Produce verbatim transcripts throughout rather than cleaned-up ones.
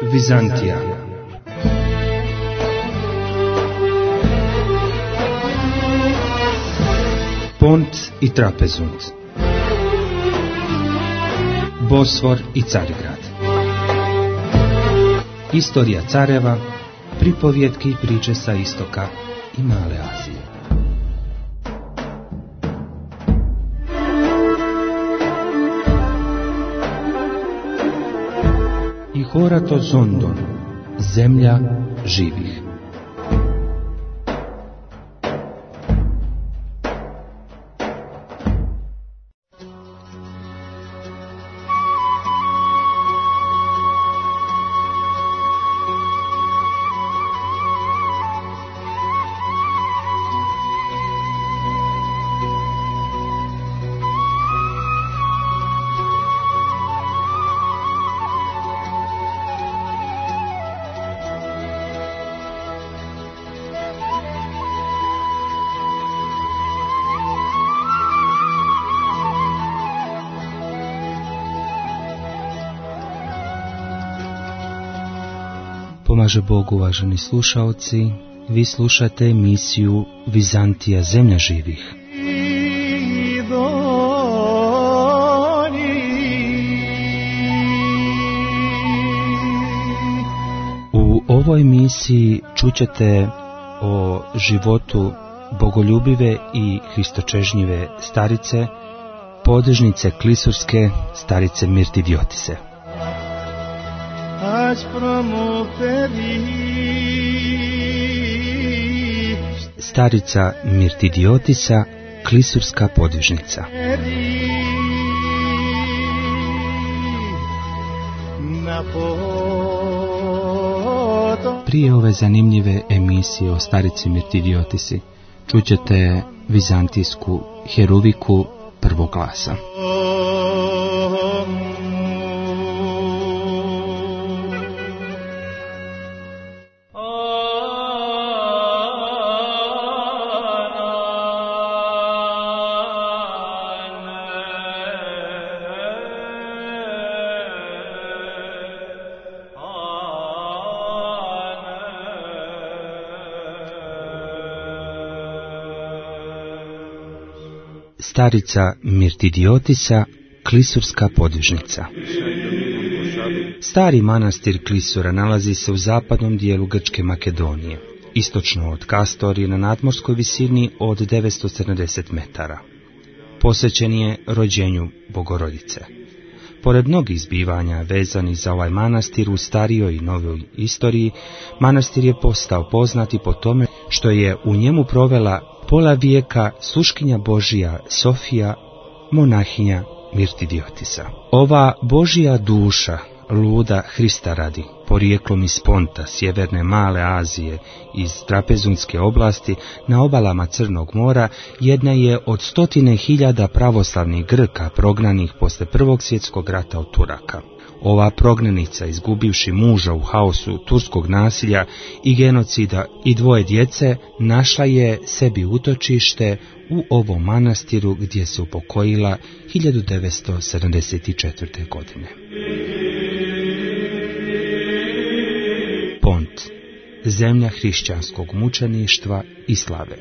Vizantija. Pont i Trapezunt. Bosfor i Carigrad. Istorija careva, pripovjetke i priče sa istoka i Male Azije. I Horato Zondon, zemlja živih. Pomaže Bog, uvaženi slušaoci, vi slušate emisiju Vizantija, zemlja živih. U ovoj emisiji čućete o životu bogoljubive i hristočežnjive starice, podružnice klisurske, starice Mirtidiotise. Starica Mirtidiotisa, klisurska podvižnica. Prije ove zanimljive emisije o starici Mirtidiotisi čućete vizantijsku heruviku prvog glasa. Starica Mirtidiotisa, klisurska podvižnica. Stari manastir Klisura nalazi se u zapadnom dijelu Grčke Makedonije, istočno od Kastorije na nadmorskoj visini od devetsto sedamdeset metara. Posvećen je rođenju Bogorodice. Pored mnogih zbivanja vezanih za ovaj manastir u starijoj i novoj istoriji, manastir je postao poznati po tome što je u njemu provela pola vijeka sluškinja Božija Sofija, monahinja Mirtidiotisa. Ova Božija duša, luda Hrista radi, porijeklom iz Ponta, sjeverne Male Azije, iz Trapezunske oblasti, na obalama Crnog mora, jedna je od stotine hiljada pravoslavnih Grka prognanih posle Prvog svjetskog rata od Turaka. Ova prognanica, izgubivši muža u haosu turskog nasilja i genocida i dvoje djece, našla je sebi utočište u ovom manastiru gdje se upokojila hiljadu devetsto sedamdeset četvrte. godine. Pont, zemlja hrišćanskog mučeništva i slave.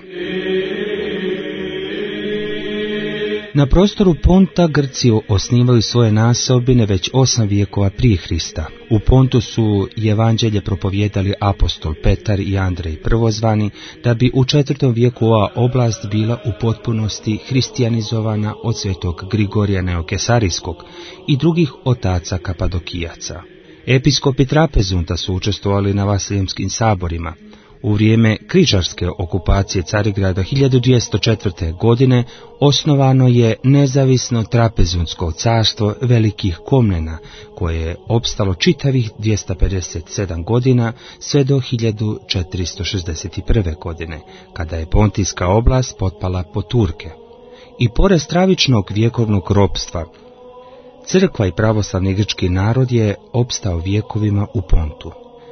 Na prostoru Ponta Grci osnivaju svoje naseobine već osam vijekova prije Hrista. U Pontu su evanđelje propovijedali apostol Petar i Andrej prvozvani, da bi u četvrtom vijeku ova oblast bila u potpunosti hristijanizovana od svetog Grigorija Neokesarijskog i drugih otaca Kapadokijaca. Episkopi Trapezunta su učestvovali na Vasilijemskim saborima. U vrijeme križarske okupacije Carigrada hiljadu dvjesto četvrte. godine osnovano je nezavisno Trapezunsko carstvo velikih Komnena, koje je opstalo čitavih dvjesto pedeset sedam godina sve do hiljadu četiristo šezdeset prve. godine, kada je Pontijska oblast potpala pod Turke. I pored stravičnog vjekovnog ropstva, crkva i pravoslavni grčki narod je opstao vjekovima u Pontu.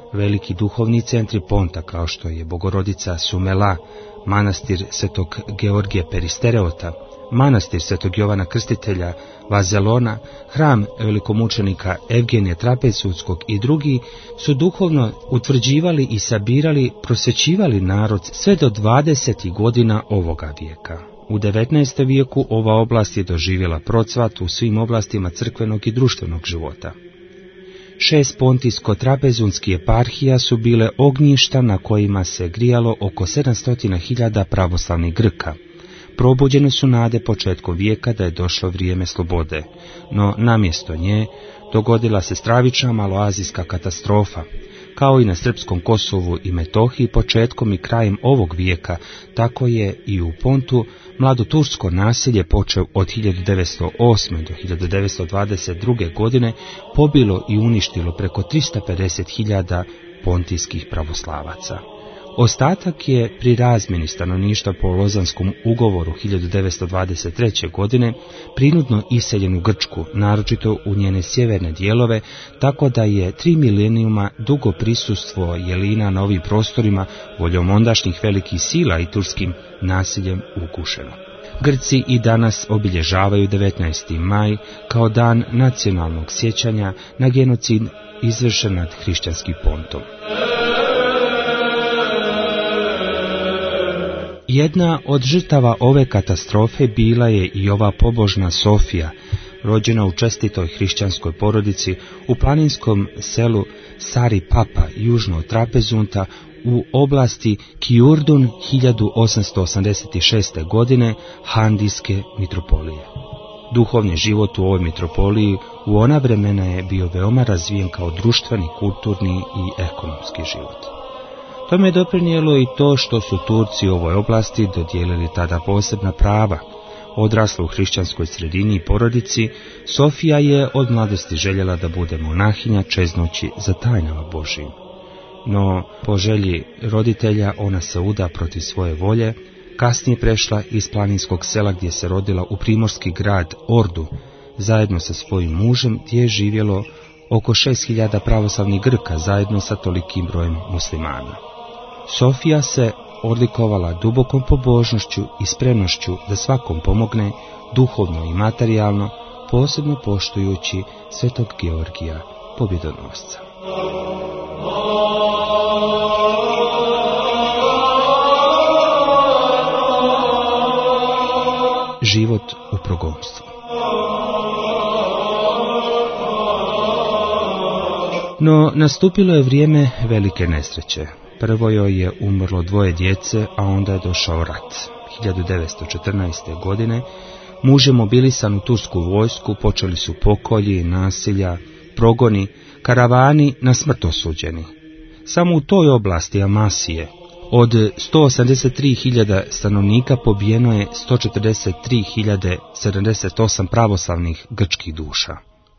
Veliki duhovni centri Ponta, kao što je Bogorodica Sumela, manastir Svetog Georgija Peristereota, manastir Svetog Jovana Krstitelja Vazelona, hram velikomučenika Evgenija Trapezunskog i drugi, su duhovno utvrđivali i sabirali, prosvećivali narod sve do dvadesetih godina ovoga vijeka. U devetnaestom vijeku ova oblast je doživjela procvat u svim oblastima crkvenog i društvenog života. Šest pontijsko-trapezunskih eparhija su bile ognjišta na kojima se grijalo oko sedamsto hiljada pravoslavnih Grka. Probuđene su nade početkom vijeka da je došlo vrijeme slobode, no namjesto nje dogodila se stravična maloazijska katastrofa. Kao i na srpskom Kosovu i Metohiji početkom i krajem ovog vijeka, tako je i u Pontu mladotursko nasilje počeo od hiljadu devetsto osme. do hiljadu devetsto dvadeset druge. godine pobilo i uništilo preko tristo pedeset hiljada pontijskih pravoslavaca. Ostatak je pri razmjeni stanovništva po Lozanskom ugovoru hiljadu devetsto dvadeset treće. godine prinudno iseljen u Grčku, naročito u njene sjeverne dijelove, tako da je tri milenijuma dugo prisustvo Jelina na ovim prostorima voljom ondašnjih velikih sila i turskim nasiljem ugušeno. Grci i danas obilježavaju devetnaesti maj kao dan nacionalnog sjećanja na genocid izvršen nad hrišćanskim Pontom. Jedna od žrtava ove katastrofe bila je i ova pobožna Sofija, rođena u čestitoj hrišćanskoj porodici u planinskom selu Sari Papa, južno od Trapezunta, u oblasti Kijurdun hiljadu osamsto osamdeset šeste. godine Handijske mitropolije. Duhovni život u ovoj mitropoliji u ona vremena je bio veoma razvijen kao društveni, kulturni i ekonomski život. Tome je doprinijelo i to što su Turci u ovoj oblasti dodijelili tada posebna prava. Odrasla u hrišćanskoj sredini i porodici, Sofija je od mladosti željela da bude monahinja čeznoći za tajnama Božijim. No, po želji roditelja ona se uda protiv svoje volje, kasnije prešla iz planinskog sela gdje se rodila u primorski grad Ordu, zajedno sa svojim mužem gdje je živjelo oko šest hiljada pravoslavnih Grka zajedno sa tolikim brojem muslimana. Sofija se odlikovala dubokom pobožnošću i spremnošću da svakom pomogne, duhovno i materijalno, posebno poštujući Svetog Georgija pobjedonosca. Život u progonstvu. No, nastupilo je vrijeme velike nesreće. Prvo joj je umrlo dvoje djece, a onda je došao rat. hiljadu devetsto četrnaeste. godine muž je mobilisan u tursku vojsku, počeli su pokolji, nasilja, progoni, karavani na smrt osuđeni. Samo u toj oblasti Amasije od sto osamdeset tri hiljade stanovnika pobijeno je sto četrdeset tri hiljade sedamdeset osam pravoslavnih grčkih duša.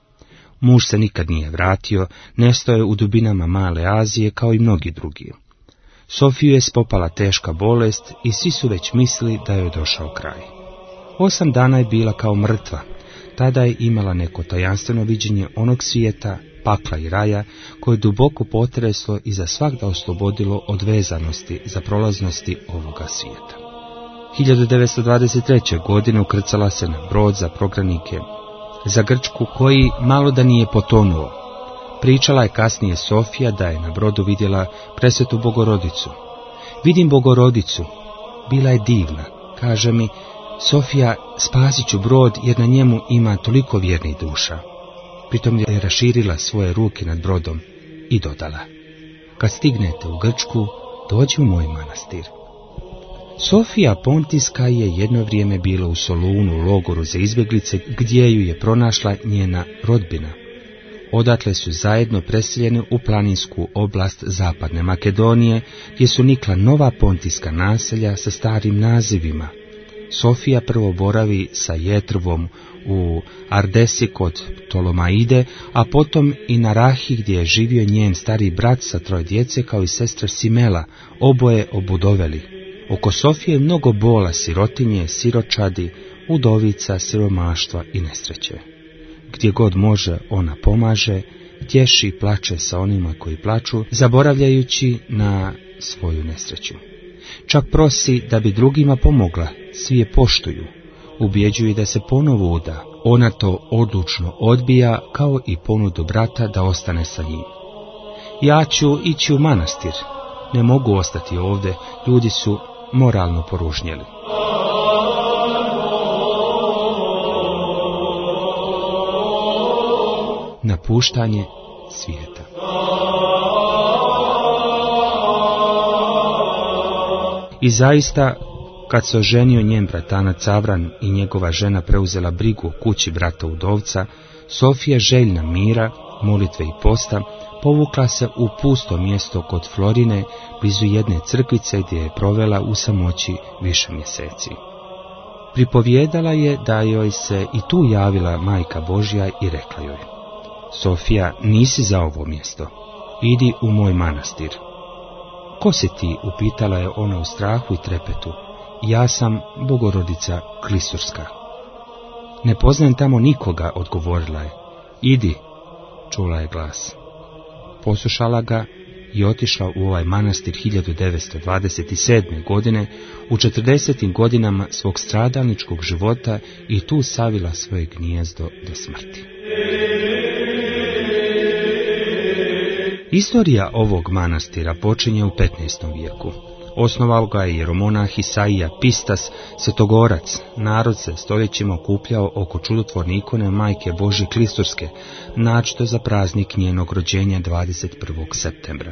Muž se nikad nije vratio, nestao je u dubinama Male Azije kao i mnogi drugi. Sofiju je spopala teška bolest i svi su već mislili da joj je došao kraj. Osam dana je bila kao mrtva, tada je imala neko tajanstveno viđenje onog svijeta, pakla i raja, koje je duboko potreslo i za svagda oslobodilo od vezanosti za prolaznosti ovoga svijeta. hiljadu devetsto dvadeset treće. godine ukrcala se na brod za progranike za Grčku, koji malo da nije potonuo. Pričala je kasnije Sofija da je na brodu vidjela presvetu Bogorodicu. Vidim Bogorodicu, bila je divna, kaže mi, Sofija, spasit ću brod jer na njemu ima toliko vjernih duša. Pritom je raširila svoje ruke nad brodom i dodala, kad stignete u Grčku, dođi u moj manastir. Sofija Pontijska je jedno vrijeme bila u Solunu, u logoru za izbjeglice, gdje ju je pronašla njena rodbina. Odatle su zajedno preseljene u planinsku oblast zapadne Makedonije, gdje su nikla nova pontijska naselja sa starim nazivima. Sofija prvo boravi sa Jetrvom u Ardesi kod Tolomaide, a potom i na Rahi gdje je živio njen stari brat sa troje djece kao i sestra Simela, oboje obudoveli. Oko Sofije je mnogo bola, sirotinje, siročadi, udovica, siromaštva i nesreće. Gdje god može ona pomaže tješi i plače sa onima koji plaču, zaboravljajući na svoju nesreću. Čak prosi da bi drugima pomogla, svi je poštuju, ubjeđuju da se ponovo uda. Ona to odlučno odbija, kao i ponudu brata da ostane sa njim. Ja ću ići u manastir, ne mogu ostati ovdje, ljudi su moralno poružnjeli. Napuštanje svijeta. I zaista, kad se oženio njen bratanac Avran i njegova žena preuzela brigu o kući brata udovca, Sofija, željna mira, molitve i posta, povukla se u pusto mjesto kod Florine, blizu jedne crkvice gdje je provela u samoći više mjeseci. Pripovijedala je da joj se i tu javila Majka Božja i rekla joj: Sofija, nisi za ovo mjesto, idi u moj manastir. Ko si ti? Upitala je ona u strahu i trepetu. Ja sam Bogorodica Klisurska. Ne poznajem tamo nikoga, odgovorila je. Idi, čula je glas. Poslušala ga i otišla u ovaj manastir hiljadu devetsto dvadeset sedme. godine, u četrdesetim godinama svog stradalničkog života, i tu savila svoje gnijezdo do smrti. Istorija ovog manastira počinje u petnaestom vijeku. Osnovao ga je jeromonah Isaija Pistas, svetogorac. Narod se stoljećima okupljao oko čudotvorne ikone Majke Božje Klisturske, naročito za praznik njenog rođenja dvadeset prvog septembra.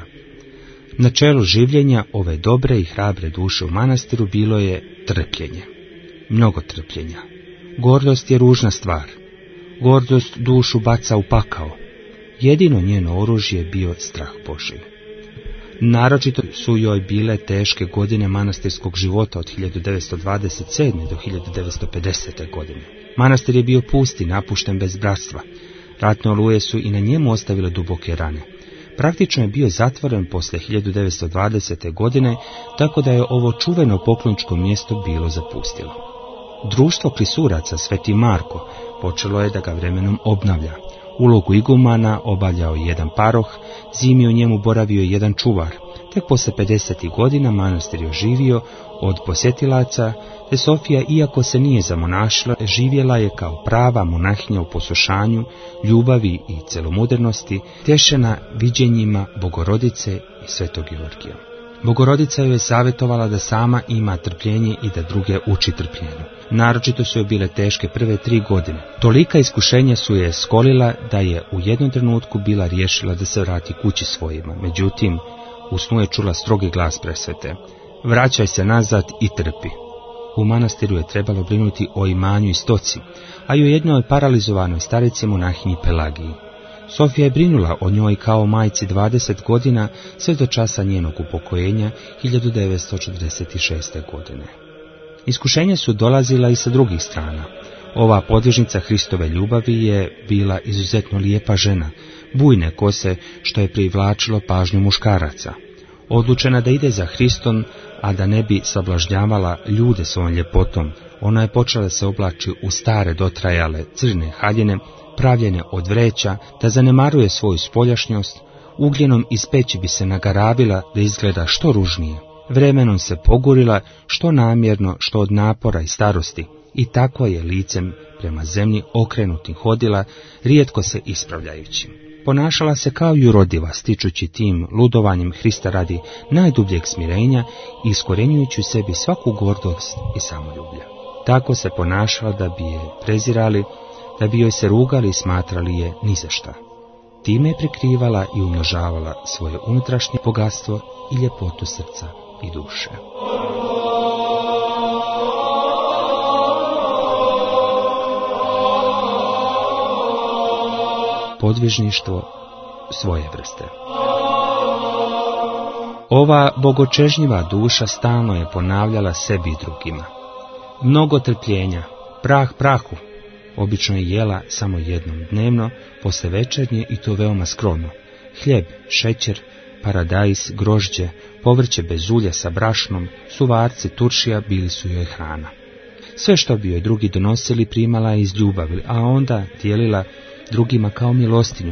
Na čelu življenja ove dobre i hrabre duše u manastiru bilo je trpljenje. Mnogo trpljenja. Gordost je ružna stvar. Gordost dušu baca u pakao. Jedino njeno oružje bio strah Božji. Naročito su joj bile teške godine manastirskog života od hiljadu devetsto dvadeset sedme. do hiljadu devetsto pedesete. godine. Manastir je bio pust i napušten bez bratstva. Ratne oluje su i na njemu ostavile duboke rane. Praktično je bio zatvoren poslije hiljadu devetsto dvadesete. godine, tako da je ovo čuveno pokloničko mjesto bilo zapustilo. Društvo klisuraca Sveti Marko počelo je da ga vremenom obnavlja. Ulogu igumana obavljao jedan paroh, zimi u njemu boravio jedan čuvar. Tek poslije pedesetih godina manastir je oživio od posjetilaca, te Sofija, iako se nije zamonašila, živjela je kao prava monahinja u poslušanju, ljubavi i celomudernosti, tješena viđenjima Bogorodice i Svetog Georgija. Bogorodica joj je savjetovala da sama ima trpljenje i da druge uči trpljenju. Naročito su joj bile teške prve tri godine. Tolika iskušenja su je skolila da je u jednom trenutku bila riješila da se vrati kući svojima. Međutim, u snu je čula strogi glas presvete: vraćaj se nazad i trpi. U manastiru je trebalo brinuti o imanju i stoci, a i o jednoj paralizovanoj starici monahinji Pelagiji. Sofija je brinula o njoj kao majci dvadeset godina, sve do časa njenog upokojenja hiljadu devetsto četrdeset šeste. godine. Iskušenja su dolazila i sa drugih strana. Ova podvižnica Hristove ljubavi je bila izuzetno lijepa žena, bujne kose, što je privlačilo pažnju muškaraca. Odlučena da ide za Hristom, a da ne bi sablažnjavala ljude svojom ljepotom, ona je počela se oblači u stare dotrajale crne haljine, pravljene od vreća, da zanemaruje svoju spoljašnjost, ugljenom iz peći bi se nagaravila da izgleda što ružnije. Vremenom se pogurila, što namjerno, što od napora i starosti, i tako je licem prema zemlji okrenutim hodila, rijetko se ispravljajući. Ponašala se kao jurodiva, stičući tim ludovanjem Hrista radi najdubljeg smirenja i iskorjenjujući u sebi svaku gordost i samoljublje. Tako se ponašala da bi je prezirali, da bi joj se rugali i smatrali je ni za šta. Time je prikrivala i umnožavala svoje unutrašnje bogatstvo i ljepotu srca i duše. Podvižništvo svoje vrste. Ova bogočežnjiva duša stalno je ponavljala sebi i drugima: mnogo trpljenja, prah prahu. Obično je jela samo jednom dnevno, poslije večernje, i to veoma skromno. Hljeb, šećer, paradajz, grožđe, povrće bez ulja sa brašnom, suvarci, turšija bili su joj hrana. Sve što bi joj drugi donosili primala je iz ljubavi, a onda dijelila drugima kao milostinju.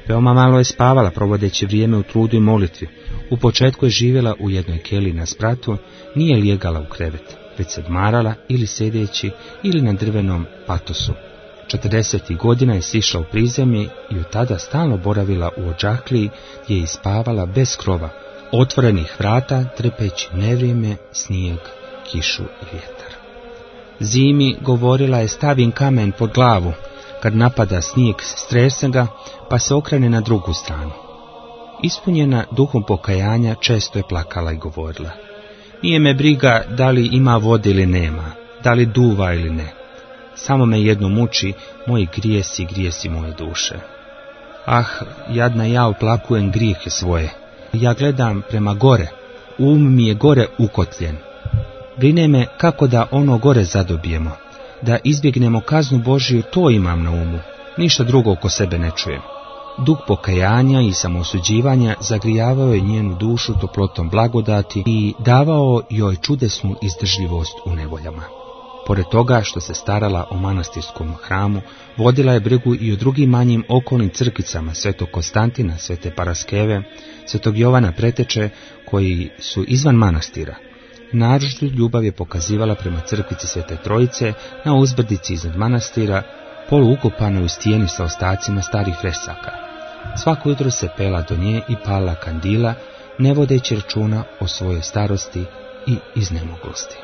Veoma malo je spavala, provodeći vrijeme u trudu i molitvi. U početku je živjela u jednoj keliji na spratu, nije lijegala u krevet, već se odmarala ili sjedeći ili na drvenom patosu. četrdesetih godina je sišla u prizemlje i od tada stalno boravila u odžakliji gdje je ispavala bez krova, otvorenih vrata, trpeći nevrijeme, snijeg, kišu i vjetar. Zimi govorila je: stavim kamen pod glavu, kad napada snijeg strese ga, pa se okrene na drugu stranu. Ispunjena duhom pokajanja često je plakala i govorila: nije me briga da li ima vode ili nema, da li duva ili ne. Samo me jedno muči, moji grijesi, grijesi moje duše. Ah, jadna ja oplakujem grijehe svoje. Ja gledam prema gore, um mi je gore ukotljen. Brine me kako da ono gore zadobijemo, da izbjegnemo kaznu Božiju, to imam na umu, ništa drugo oko sebe ne čujem. Duh pokajanja i samoosuđivanja zagrijavao je njenu dušu toplotom blagodati i davao joj čudesnu izdržljivost u nevoljama. Pored toga što se starala o manastirskom hramu, vodila je brigu i o drugim manjim okolnim crkvicama, Svetog Konstantina, Svete Paraskeve, Svetog Jovana Preteče, koji su izvan manastira. Naročitu ljubav je pokazivala prema crkvici Svete Trojice na uzbrdici iznad manastira, poluukopanoj u stijeni sa ostacima starih fresaka. Svako jutro se pela do nje i palila kandila, ne vodeći računa o svojoj starosti i iznemoglosti.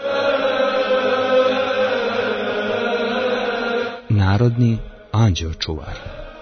Narodni anđeo čuvar.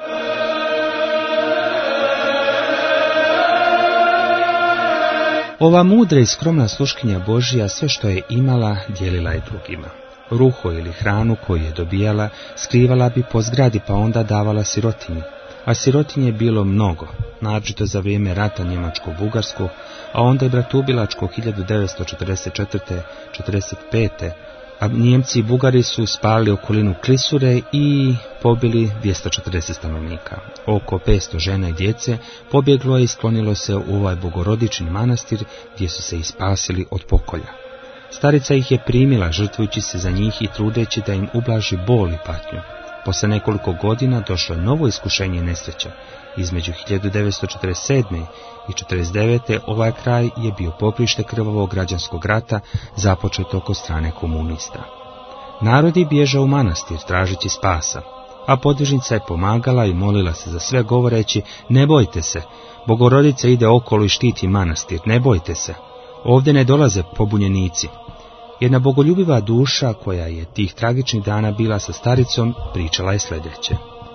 Ova mudra i skromna sluškinja Božja sve što je imala dijelila je drugima. Ruho ili hranu koju je dobijala skrivala bi po zgradi, pa onda davala sirotinji. A sirotinje je bilo mnogo, naročito za vrijeme rata njemačko-bugarskog, a onda i bratubilačkog hiljadu devetsto četrdeset četvrte do četrdeset pete a Njemci i Bugari su spalili okolinu Klisure i pobili dvjesto četrdeset stanovnika. Oko petsto žena i djece pobjeglo je i sklonilo se u ovaj bogorodični manastir gdje su se ispasili od pokolja. Starica ih je primila, žrtvujući se za njih i trudeći da im ublaži bol i patnju. Posle nekoliko godina došlo je novo iskušenje i nesreća. Između hiljadu devetsto četrdeset sedme i četrdeset devete ovaj kraj je bio poprište krvavog građanskog rata započetog od strane komunista. Narod je bježao u manastir tražeći spasa, a podvižnica je pomagala i molila se za sve govoreći: ne bojte se, Bogorodica ide okolo i štiti manastir, ne bojte se, ovdje ne dolaze pobunjenici. Jedna bogoljubiva duša koja je tih tragičnih dana bila sa staricom pričala je sljedeće: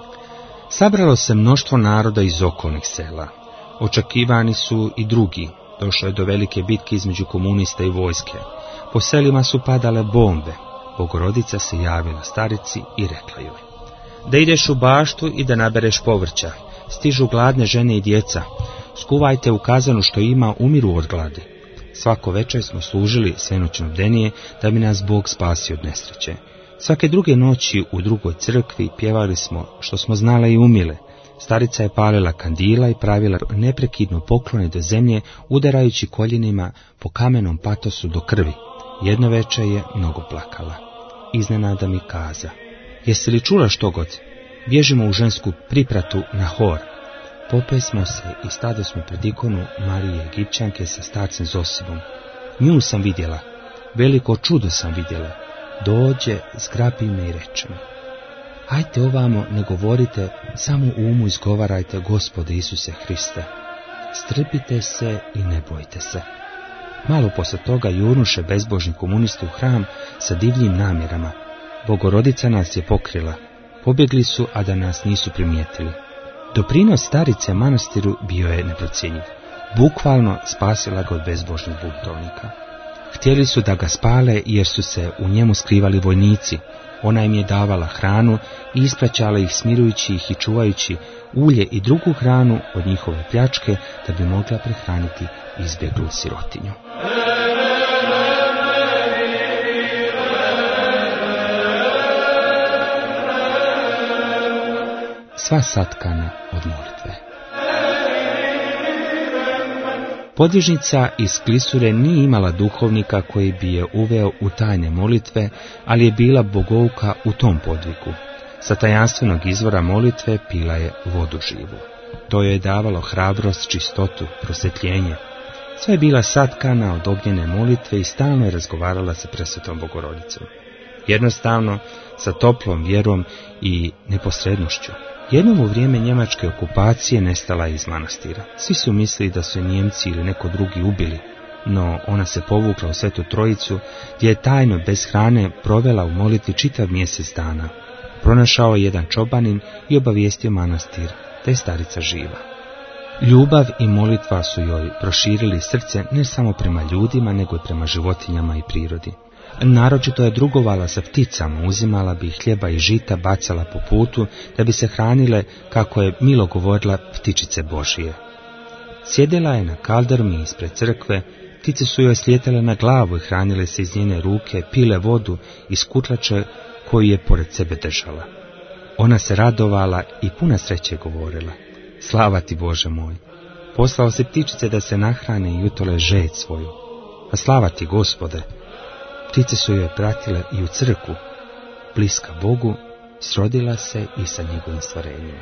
sabralo se mnoštvo naroda iz okolnih sela. Očekivani su i drugi. Došlo je do velike bitke između komunista i vojske. Po selima su padale bombe. Bogorodica se javila starici i rekla joj: da ideš u baštu i da nabereš povrća. Stižu gladne žene i djeca. Skuvajte u kazanu što ima, umiru od gladi. Svako večer smo služili svenoćno bdenije da bi nas Bog spasio od nesreće. Svake druge noći u drugoj crkvi pjevali smo što smo znale i umjele. Starica je palila kandila i pravila neprekidno poklone do zemlje, udarajući koljenima po kamenom patosu do krvi. Jedno večer je mnogo plakala. Iznenada mi kaza: jesi li čula što god? Bježimo u žensku pripratu na hor. Popeli smo se i stado smo pred ikonu Marije Egipćanke sa starcem Zosibom. Nju sam vidjela, veliko čudo sam vidjela. Dođe, zgrabi me i reče mi: hajte ovamo, ne govorite, samo u umu izgovarajte: Gospode Isuse Hriste. Strpite se i ne bojte se. Malo posle toga jurnuše bezbožni komunisti u hram sa divljim namjerama. Bogorodica nas je pokrila. Pobjegli su, a da nas nisu primijetili. Doprinos starice manastiru bio je neprocjenjiv. Bukvalno spasila ga od bezbožnih buntovnika. Htjeli su da ga spale jer su se u njemu skrivali vojnici. Ona im je davala hranu i ispraćala ih, smirujući ih i čuvajući ulje i drugu hranu od njihove pljačke da bi mogla prehraniti izbjeglu sirotinju. Sva satkana od molitve. Podvižnica iz Klisure nije imala duhovnika koji bi je uveo u tajne molitve, ali je bila bogovka u tom podviku. Sa tajanstvenog izvora molitve pila je vodu živu. To joj je davalo hrabrost, čistotu, prosvjetljenje. Sve je bila satkana od ognjene molitve i stalno je razgovarala sa presvetom Bogorodicom. Jednostavno, sa toplom vjerom i neposrednošću. Jednom u vrijeme njemačke okupacije nestala je iz manastira. Svi su mislili da su je Nijemci ili neko drugi ubili, no ona se povukla u Svetu Trojicu, gdje je tajno bez hrane provela u molitvi čitav mjesec dana. Pronašao je jedan čobanin i obavijestio manastir da je starica živa. Ljubav i molitva su joj proširili srce ne samo prema ljudima, nego i prema životinjama i prirodi. Naročito je drugovala sa pticama, uzimala bi hljeba i žita, bacala po putu, da bi se hranile, kako je milo govorila, ptičice Božije. Sjedila je na kaldrmi ispred crkve, ptice su joj slijetale na glavu i hranile se iz njene ruke, pile vodu iz kutlače koju je pored sebe držala. Ona se radovala i puna sreće govorila: slava ti, Bože moj, poslao se ptičice da se nahrane i utole žeđ svoju. A slava ti, Gospode. Ptice su joj pratile i u crkvu, bliska Bogu, srodila se i sa njegovim stvorenjima.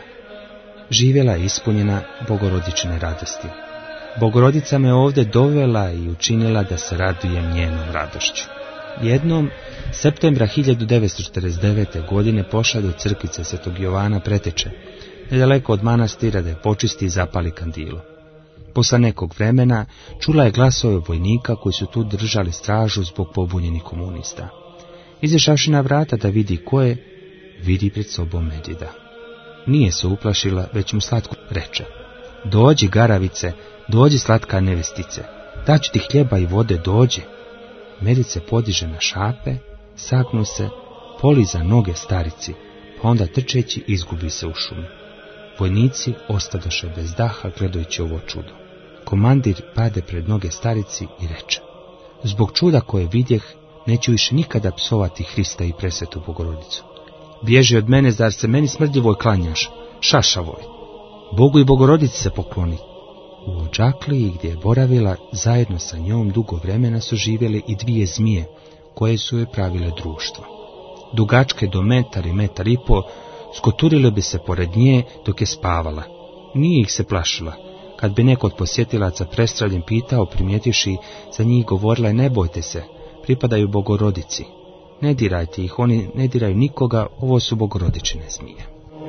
Živjela je ispunjena Bogorodičine radosti. Bogorodica me ovdje dovela i učinila da se radujem njenom radošću. Jednom, septembra hiljadu devetsto četrdeset devete. godine pošla do crkvice Svetog Jovana Preteče, nedaleko od manastira, da je počisti i zapali kandilu. Posle nekog vremena čula je glasove vojnika koji su tu držali stražu zbog pobunjenih komunista. Izašavši na vrata da vidi ko je, vidi pred sobom medvjeda. Nije se uplašila, već mu slatko reče: dođi, garavice, dođi, slatka nevestice, daću ti hljeba i vode, dođi. Medvjed se podiže na šape, sagnu se, poliza noge starici, pa onda trčeći izgubi se u šumi. Vojnici ostadoše bez daha gledajući ovo čudo. Komandir pade pred noge starici i reče: zbog čuda koje vidjeh, neću više nikada psovati Hrista i presvetu Bogorodicu. Bježi od mene, zar se meni smrdljivoj klanjaš, šašavoj. Bogu i Bogorodici se pokloni. U Odžakliji, gdje je boravila, zajedno sa njom dugo vremena su živjele i dvije zmije, koje su joj pravile društvo. Dugačke do metar i metar i po, skoturile bi se pored nje dok je spavala. Nije ih se plašila. Kad bi neko od posjetilaca prestravljen pitao, primijetivši za njih, govorila je: ne bojte se, pripadaju Bogorodici. Ne dirajte ih, oni ne diraju nikoga, ovo su Bogorodičine zmije.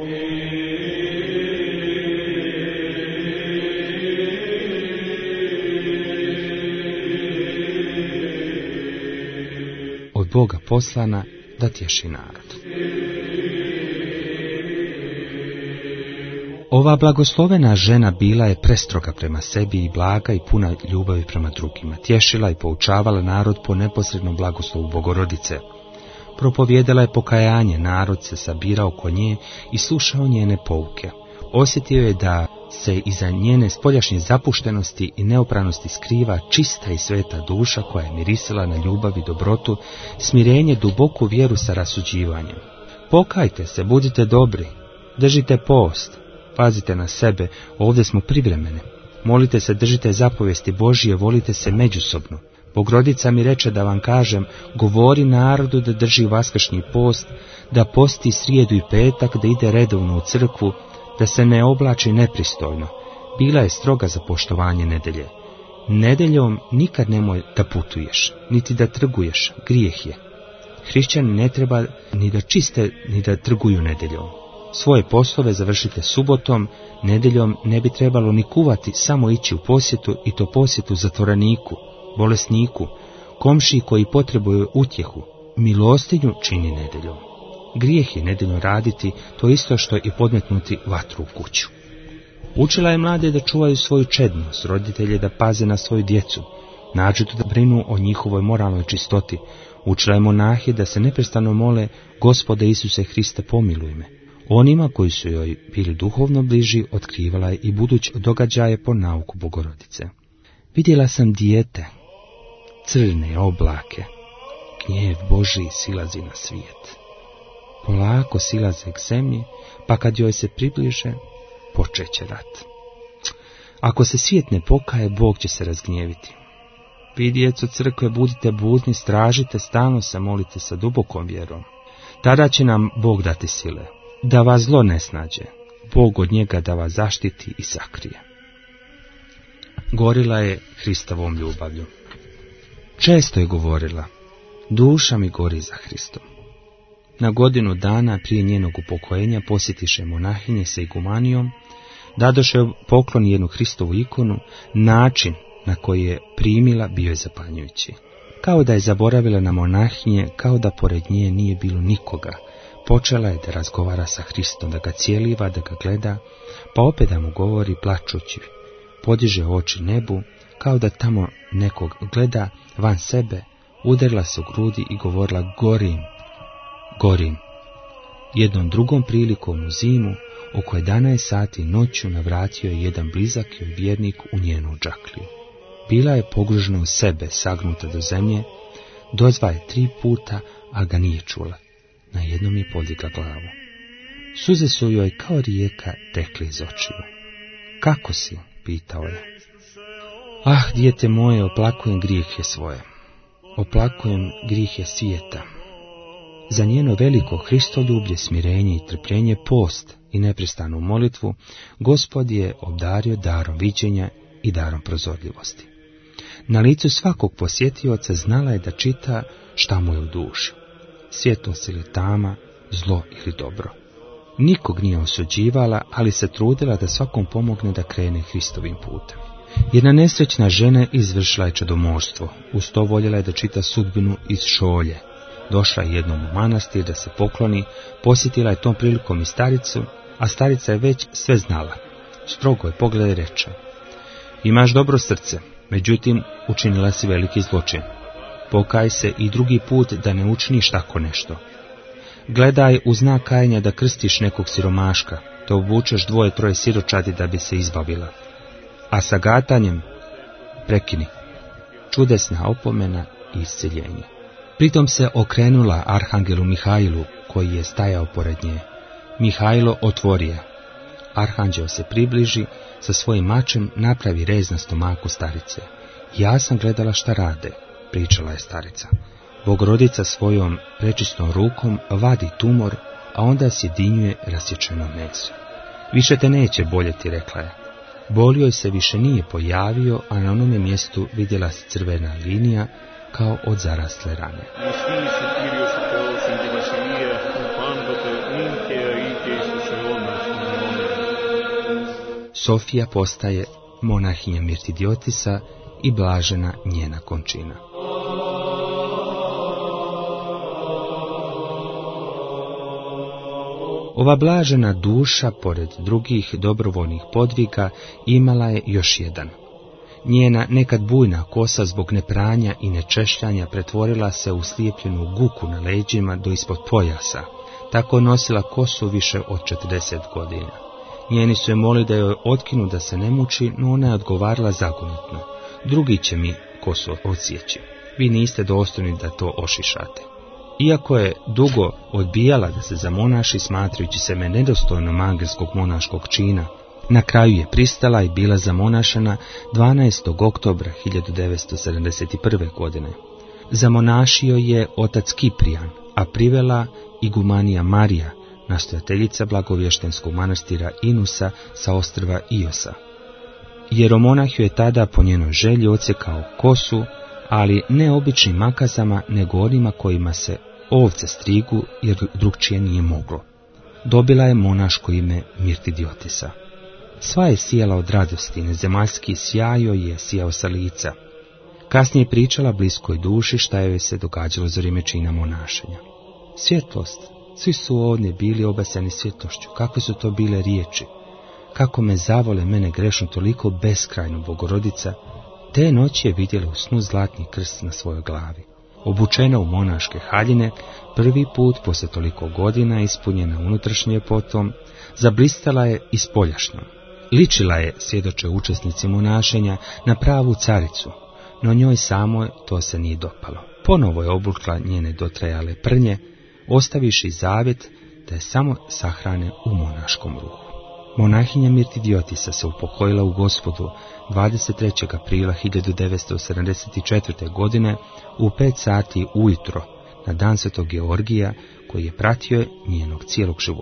Od Boga poslana da tješi narod. Ova blagoslovena žena bila je prestroga prema sebi i blaga i puna ljubavi prema drugima. Tješila i poučavala narod po neposrednom blagoslovu Bogorodice. Propovijedala je pokajanje, narod se sabirao oko nje i slušao njene pouke. Osjetio je da se iza njene spoljašnje zapuštenosti i neopranosti skriva čista i sveta duša koja je mirisala na ljubav i dobrotu, smirenje, duboku vjeru sa rasuđivanjem. Pokajte se, budite dobri, držite post, pazite na sebe, ovdje smo privremene. Molite se, držite zapovesti Božije, volite se međusobno. Bogorodica mi reče da vam kažem: govori narodu da drži vaskršnji post, da posti srijedu i petak, da ide redovno u crkvu, da se ne oblači nepristojno. Bila je stroga za poštovanje nedelje. Nedeljom nikad nemoj da putuješ, niti da trguješ, grijeh je. Hrišćani ne treba ni da čiste, ni da trguju nedeljom. Svoje poslove završite subotom, nedeljom ne bi trebalo ni kuvati, samo ići u posjetu, i to posjetu zatvoreniku, bolesniku, komšiji koji potrebuju utjehu. Milostinju čini nedeljom. Grijeh je nedeljom raditi, to isto što i podmetnuti vatru u kuću. Učila je mlade da čuvaju svoju čednost, roditelje da paze na svoju djecu, naročito da brinu o njihovoj moralnoj čistoti. Učila je monahe da se neprestano mole: Gospode Isuse Hriste, pomiluj me. Onima koji su joj bili duhovno bliži, otkrivala je i buduće događaje po nauku Bogorodice. Vidjela sam dijete, crne oblake, gnjev Božji silazi na svijet. Polako silaze k zemlji, pa kad joj se približe, počeće rat. Ako se svijet ne pokaje, Bog će se razgnjeviti. Vi, djeco crkve, budite budni, stražite, stalno se molite sa dubokom vjerom. Tada će nam Bog dati sile, da vas zlo ne snađe. Bog od njega da vas zaštiti i sakrije. Gorila je Hristovom ljubavlju. Često je govorila, duša mi gori za Hristom. Na godinu dana prije njenog upokojenja posjetiše monahinje sa igumanijom, dadoše poklon jednu Hristovu ikonu, način na koji je primila bio je zapanjujući. Kao da je zaboravila na monahinje, kao da pored nje nije bilo nikoga. Počela je da razgovara sa Hristom, da ga cijeliva, da ga gleda, pa opet da mu govori plačući. Podiže oči nebu, kao da tamo nekog gleda van sebe, udarila se u grudi i govorila gorim, gorim. Jednom drugom prilikom u zimu, oko jedanaest sati noću navratio je jedan blizak joj vjernik u njenu džakliju. Bila je pogružena u sebe, sagnuta do zemlje, dozva je tri puta, a ga nije čula. Na jednom je podigla glavu. Suze su joj kao rijeka tekli iz očiju. Kako si? Pitao je. Ah, dijete moje, oplakujem grijehe svoje. Oplakujem grijehe svijeta. Za njeno veliko hristoljublje, smirenje i trpljenje, post i neprestanu molitvu, Gospod je obdario darom viđenja i darom prozorljivosti. Na licu svakog posjetioca znala je da čita šta mu je u duši. Svjetlost ili tama, zlo ili dobro. Nikog nije osuđivala, ali se trudila da svakom pomogne da krene Hristovim putem. Jedna nesrećna žena izvršila je čudomoštvo. Uz to voljela je da čita sudbinu iz šolje. Došla je jednom u manastir da se pokloni, posjetila je tom prilikom i staricu, a starica je već sve znala. Strogo je pogleda i reče: imaš dobro srce, međutim učinila si veliki zločin. Pokaj se i drugi put da ne učiniš tako nešto. Gledaj u znak kajanja da krstiš nekog siromaška, da obučeš dvoje troje siročadi da bi se izbavila. A sa gatanjem prekini. Čudesna opomena i isceljenje. Pritom se okrenula arhangelu Mihajlu, koji je stajao pored nje. Mihajlo otvori je. Arhanđeo se približi, sa svojim mačem napravi rez na stomaku starice. Ja sam gledala šta rade, pričala je starica. Bogorodica svojom prečistom rukom vadi tumor, a onda sjedinjuje rasječeno meso. Više te neće boljeti, rekla je. Bol joj se više nije pojavio, a na onome mjestu vidjela se crvena linija kao od zarasle rane. Sofija postaje monahinja Mirtidiotisa i blažena njena končina. Ova blažena duša, pored drugih dobrovoljnih podviga, imala je još jedan. Njena nekad bujna kosa zbog nepranja i nečešljanja pretvorila se u slijepljenu guku na leđima do ispod pojasa. Tako nosila kosu više od četrdeset godina. Njeni su je molili da joj otkinu da se ne muči, no ona je odgovarala zagonetno. Drugi će mi kosu odsjeći. Vi niste dostojni da to ošišate. Iako je dugo odbijala da se zamonaši, smatrajući sebe nedostojnom angelskog monaškog čina, na kraju je pristala i bila zamonašena dvanaestog oktobra hiljadu devetsto sedamdeset prve. godine. Zamonašio je otac Kiprijan, a privela igumanija Marija, nastojateljica blagovještenskog manastira Inusa sa ostrva Iosa. Jeromonah joj je tada po njenoj želji odsjekao kosu, ali ne običnim makazama, nego onima kojima se ovce strigu, jer drugčije nije moglo. Dobila je monaško ime Mirtidiotisa. Sva je sijala od radosti, nezemaljski sjaj joj je sijao sa lica. Kasnije pričala bliskoj duši šta joj se događalo za vrijeme čina monašenja. Svjetlost, svi su ovdje bili obasjani svjetlošću, kakve su to bile riječi. Kako me zavole mene grešno toliko beskrajno Bogorodica, te noći je vidjela u snu zlatni krst na svojoj glavi. Obučena u monaške haljine, prvi put poslije toliko godina, ispunjena unutrašnje potom, zablistala je i spoljašnjom. Ličila je, svjedoče učesnici monašenja, na pravu caricu, no njoj samoj to se nije dopalo. Ponovo je obukla njene dotrajale prnje, ostaviši zavjet da je samo sahrane u monaškom ruhu. Monahinja Mirtidiotisa se upokojila u Gospodu dvadeset trećeg aprila hiljadu devetsto sedamdeset četvrte. godine u pet sati ujutro, na dan Svetog Georgija, koji je pratio njenog cijelog života.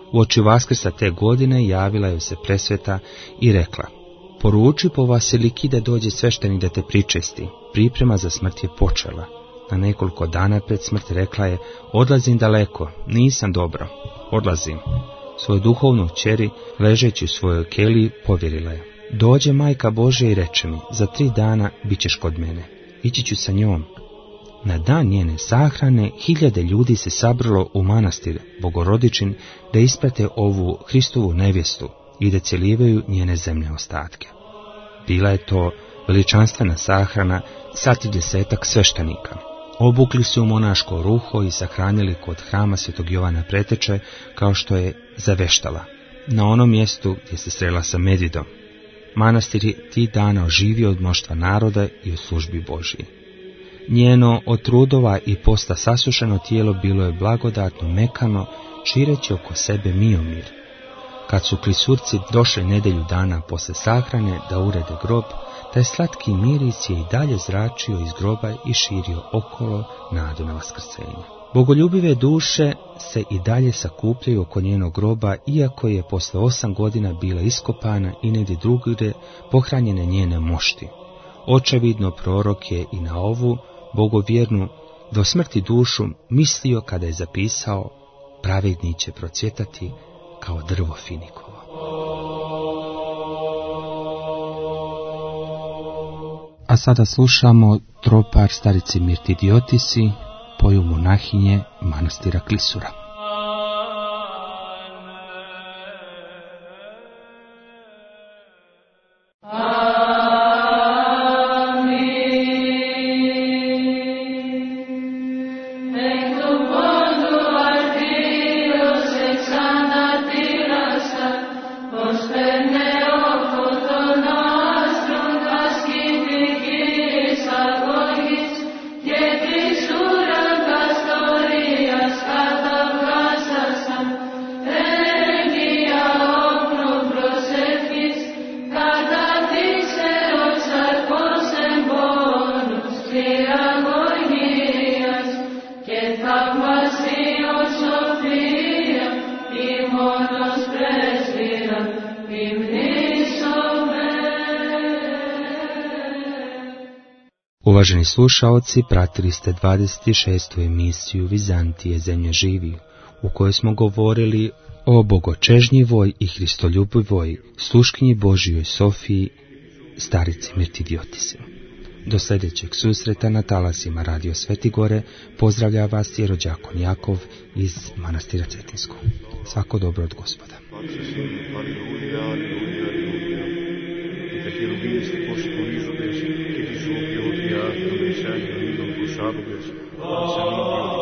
Uoči Vaskrsa te godine javila joj se presveta i rekla: poruči po Vasiliki da dođe sveštenik da te pričesti. Priprema za smrt je počela. Na nekoliko dana pred smrt rekla je: odlazim daleko, nisam dobro, odlazim. Svoju duhovnu kćeri, ležeći u svojoj keliji, povjerila je: dođe majka Božja i reče mi: za tri dana bit ćeš kod mene. Ići ću sa njom. Na dan njene sahrane hiljade ljudi se sabralo u manastir Bogorodičin da isprate ovu Hristovu nevjestu i da cjelivaju njene zemlje ostatke. Bila je to veličanstvena sahrana sa tridesetak sveštenika. Obukli su u monaško ruho i sahranili kod hrama Svetog Jovana Preteče, kao što je zaveštala, na onom mjestu gdje se srela sa Medvidom. Manastir je ti dana oživio od mnoštva naroda i od službi Božji. Njeno od trudova i posta sasušeno tijelo bilo je blagodatno mekano, šireći oko sebe miomir. Kad su klisurci došli nedelju dana posle sahrane da urede grob, taj slatki miris je i dalje zračio iz groba i širio okolo nadu na vaskrsenje. Bogoljubive duše se i dalje sakupljaju oko njenog groba, iako je posle osam godina bila iskopana i negdje drugdje pohranjene njene mošti. Očevidno prorok je i na ovu bogovjernu do smrti dušu mislio kada je zapisao: pravedni će procvjetati kao drvo finikovo. A sada slušamo tropar starici Mirtidiotisi, poju monahinje manastira Klisura. Uvaženi slušaoci, pratili ste dvadeset šestu emisiju Vizantije zemlje živi, u kojoj smo govorili o bogočežnjivoj i hristoljubivoj sluškinji Božijoj Sofiji, starici Mirtidiotisi. Do sljedećeg susreta na talasima Radio Svetigore pozdravlja vas jerođakon Jakov iz manastira Cetinskog. Svako dobro od Gospoda. Sábados,